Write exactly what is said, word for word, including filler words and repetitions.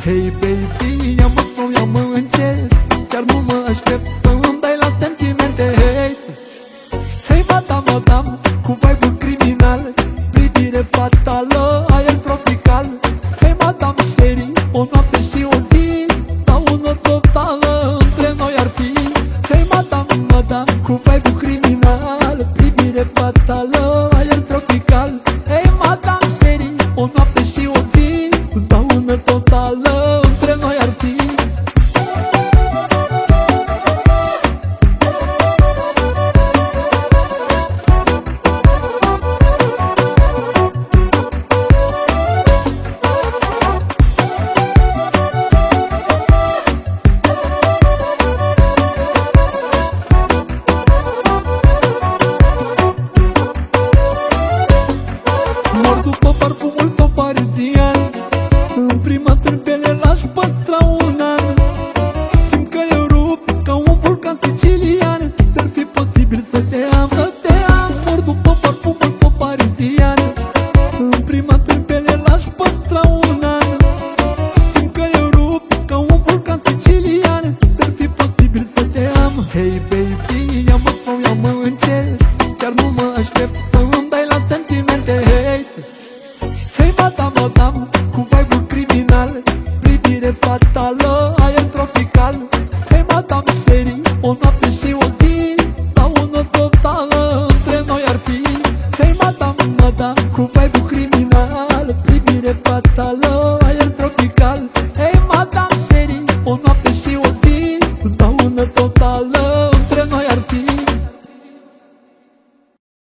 Hey baby, ia-mă sau ia-mă încet, chiar nu mă aștept să îmi dai la sentimente. Hey, hey madam, madam, cu vibe-ul criminal, privire fatală, aer tropical. Hey madam, sherry, o noapte și o zi, daună totală între noi ar fi. Hey madam, madam, cu vibe-ul criminal, privire fatală, aer tropical. Hey madam, sherry, o noapte și o zi, daună totală între noi ar fi. Mor după parfumul tău parizian, în prima tâmpele l-aș păstra un an. Simt că eu rup ca un vulcan sicilian, dar fi posibil să te am, să te am. Mor după parfumul tău parizian, în prima tâmpele l-aș păstra un an. Simt că eu rup ca un vulcan sicilian, dar fi posibil să te am. Hey baby, ia-mă sau ia-mă încet, chiar nu mă aștept să îmi dai la sentimente. Hey, hey madam, madam, cu vibe-ul criminal, privire fatală, aer tropical. Hey madam, sherry, o noapte și o zi, daună totală între noi ar fi. Hey madam, madam, cu vibe-ul criminal, privire fatală,